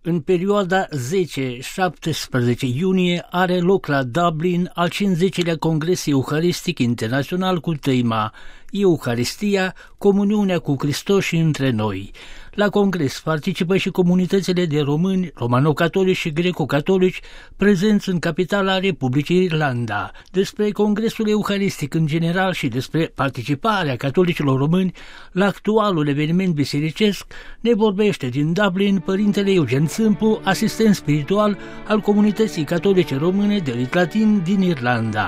În perioada 10-17 iunie are loc la Dublin al 50-lea Congres Euharistic Internațional cu tema Euharistia, comuniunea cu Hristos și între noi. La congres participă și comunitățile de români, romano-catolici și greco-catolici prezenți în capitala Republicii Irlanda. Despre Congresul Euharistic în general și despre participarea catolicilor români la actualul eveniment bisericesc ne vorbește din Dublin părintele Eugen Țâmplu, asistent spiritual al comunității catolice române de rit latin din Irlanda.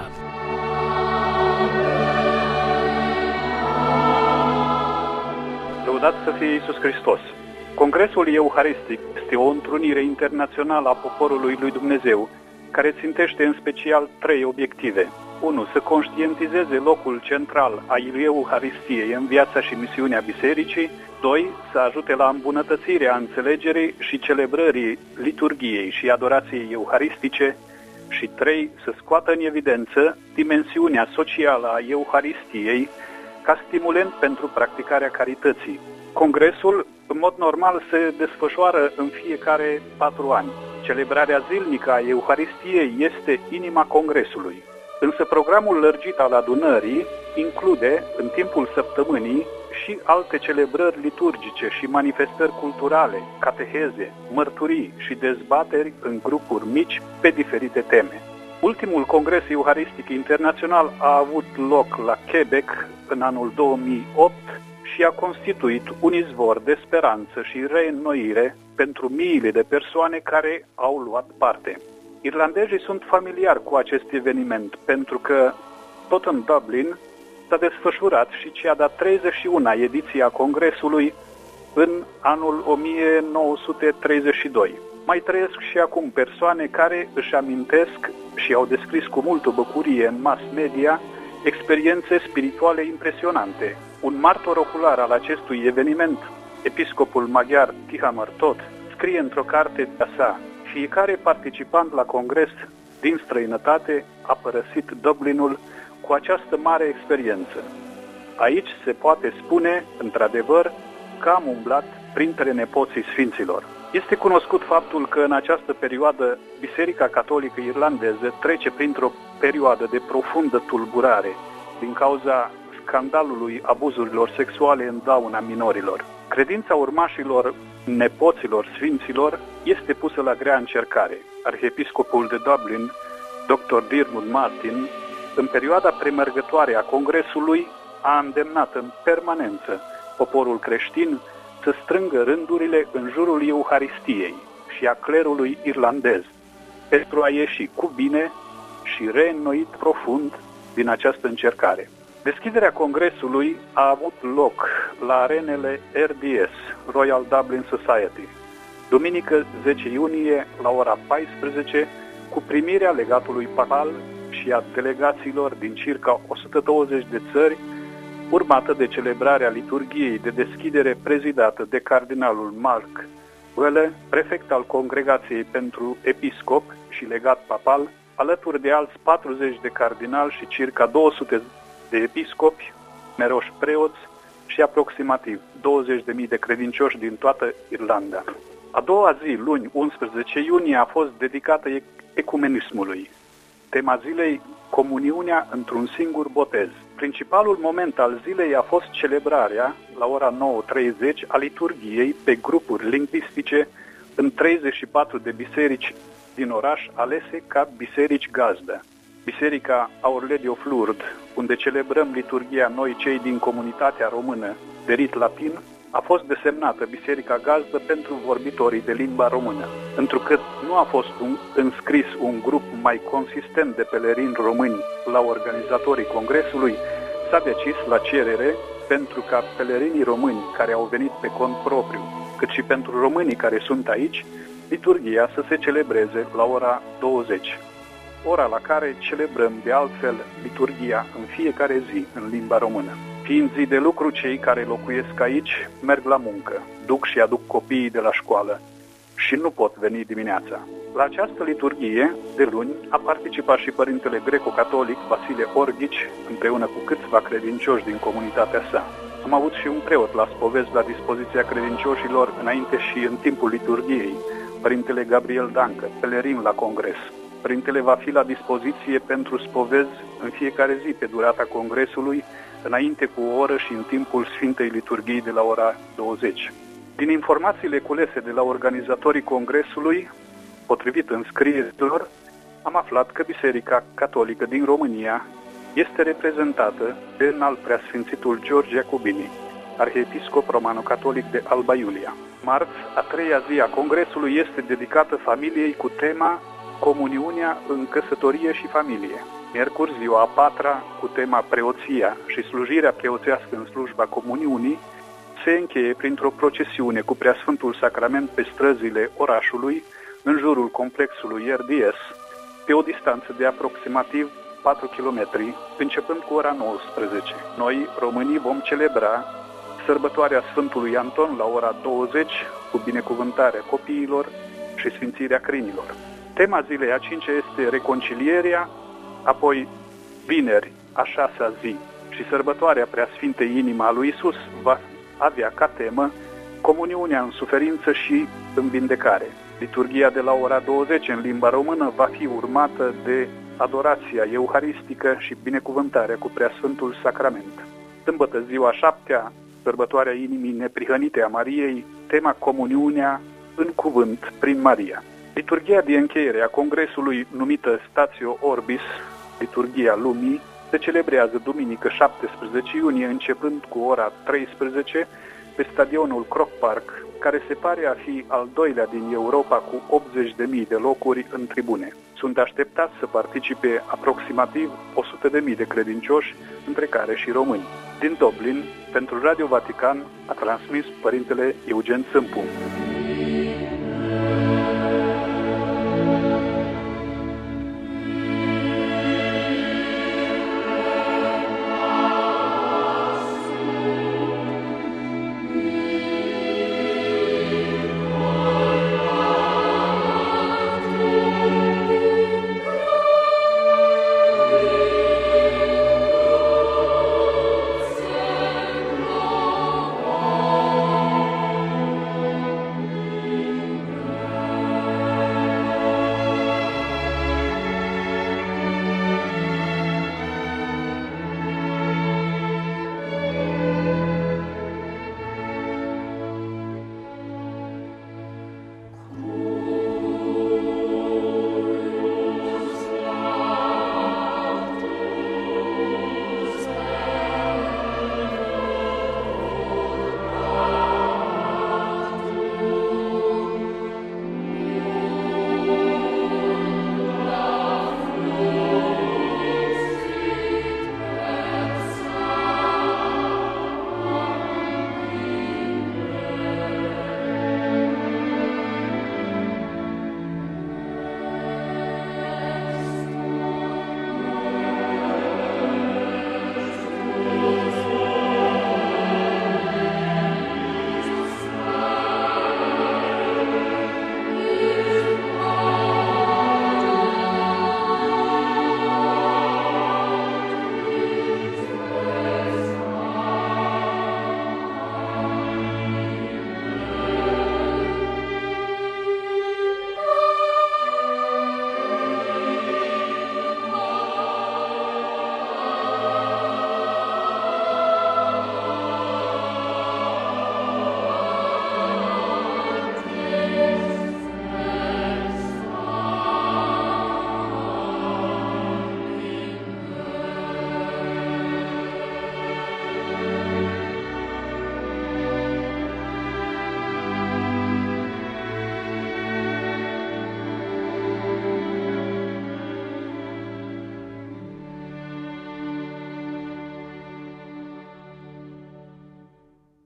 Lăudat să fie Iisus Hristos! Congresul Euharistic este o întrunire internațională a poporului lui Dumnezeu, care țintește în special 3 obiective. 1. Să conștientizeze locul central al Euharistiei în viața și misiunea bisericii. 2. Să ajute la îmbunătățirea înțelegerii și celebrării liturgiei și adorației euharistice. Și 3. Să scoată în evidență dimensiunea socială a Euharistiei ca stimulent pentru practicarea carității. Congresul, în mod normal, se desfășoară în fiecare 4 ani. Celebrarea zilnică a Euharistiei este inima congresului. Însă programul lărgit al adunării include, în timpul săptămânii, și alte celebrări liturgice și manifestări culturale, cateheze, mărturii și dezbateri în grupuri mici pe diferite teme. Ultimul Congres Euharistic Internațional a avut loc la Quebec în anul 2008 și a constituit un izvor de speranță și reînnoire pentru miile de persoane care au luat parte. Irlandezii sunt familiari cu acest eveniment pentru că, tot în Dublin, s-a desfășurat și cea de-a 31-a ediție a Congresului în anul 1932. Mai trăiesc și acum persoane care își amintesc și au descris cu multă bucurie în mass media experiențe spirituale impresionante. Un martor ocular al acestui eveniment, episcopul maghiar Tihamer Tot, scrie într-o carte de-a sa: fiecare participant la congres din străinătate a părăsit Dublinul cu această mare experiență. Aici se poate spune, într-adevăr, că am umblat printre nepoții sfinților. Este cunoscut faptul că în această perioadă Biserica Catolică Irlandeză trece printr-o perioadă de profundă tulburare din cauza scandalului abuzurilor sexuale în dauna minorilor. Credința urmașilor nepoților sfinților este pusă la grea încercare. Arhiepiscopul de Dublin, Dr. Diarmuid Martin, în perioada premergătoare a Congresului, a îndemnat în permanență poporul creștin să strângă rândurile în jurul Euharistiei și a clerului irlandez, pentru a ieși cu bine și reînnoit profund din această încercare. Deschiderea congresului a avut loc la arenele RDS, Royal Dublin Society, duminică 10 iunie la ora 14, cu primirea legatului papal și a delegațiilor din circa 120 de țări, urmată de celebrarea liturgiei de deschidere prezidată de cardinalul Mark Welle, prefect al Congregației pentru Episcop și legat papal, alături de alți 40 de cardinali și circa 200 de episcopi, numeroși preoți și aproximativ 20.000 de credincioși din toată Irlanda. A doua zi, luni 11 iunie, a fost dedicată ecumenismului. Tema zilei: comuniunea într-un singur botez. Principalul moment al zilei a fost celebrarea, la ora 9:30, a liturgiei pe grupuri lingvistice în 34 de biserici din oraș alese ca biserici gazdă. Biserica Our Lady of Lourdes, unde celebrăm liturgia noi cei din comunitatea română de rit latin, a fost desemnată biserica gazdă pentru vorbitorii de limba română. Întrucât nu a fost înscris un grup mai consistent de pelerini români la organizatorii congresului, s-a decis la cerere pentru ca pelerinii români care au venit pe cont propriu, cât și pentru românii care sunt aici, liturgia să se celebreze la ora 20, ora la care celebrăm de altfel liturgia în fiecare zi în limba română. Fiind zi de lucru, cei care locuiesc aici merg la muncă, duc și aduc copiii de la școală și nu pot veni dimineața. La această liturghie de luni a participat și părintele greco-catolic Vasile Orghici, împreună cu câțiva credincioși din comunitatea sa. Am avut și un preot la spovezi la dispoziția credincioșilor înainte și în timpul liturghiei, Părintele Gabriel Dancă, pelerin la congres. Părintele va fi la dispoziție pentru spovezi în fiecare zi pe durata congresului, înainte cu o oră și în timpul Sfintei Liturghii de la ora 20. Din informațiile culese de la organizatorii congresului, potrivit înscrierilor, am aflat că Biserica Catolică din România este reprezentată de înalt preasfințitul George Iacobini, arhiepiscop romano-catolic de Alba Iulia. Marți, a treia zi a congresului este dedicată familiei cu tema Comuniunea în căsătorie și familie. Miercuri, ziua a patra, cu tema Preoția și slujirea preoțească în slujba comuniunii, se încheie printr-o procesiune cu Preasfântul Sacrament pe străzile orașului, în jurul complexului RDS, pe o distanță de aproximativ 4 km, începând cu ora 19. Noi, românii, vom celebra sărbătoarea Sfântului Anton la ora 20, cu binecuvântarea copiilor și sfințirea crinilor. Tema zilei a 5-a este reconcilierea, apoi vineri, a 6-a zi, și sărbătoarea Preasfintei Inima lui Iisus va avea ca temă comuniunea în suferință și în vindecare. Liturghia de la ora 20 în limba română va fi urmată de adorația euharistică și binecuvântarea cu Preasfântul Sacrament. Sâmbătă, ziua 7-a, sărbătoarea Inimii Neprihănite a Mariei, tema comuniunea în cuvânt prin Maria. Liturghia de încheiere a congresului, numită Statio Orbis, Liturghia Lumii, se celebrează duminică 17 iunie, începând cu ora 13, pe stadionul Croc Park, care se pare a fi al doilea din Europa cu 80.000 de locuri în tribune. Sunt așteptați să participe aproximativ 100.000 de credincioși, între care și români. Din Dublin, pentru Radio Vatican, a transmis Părintele Eugen Sâmpu.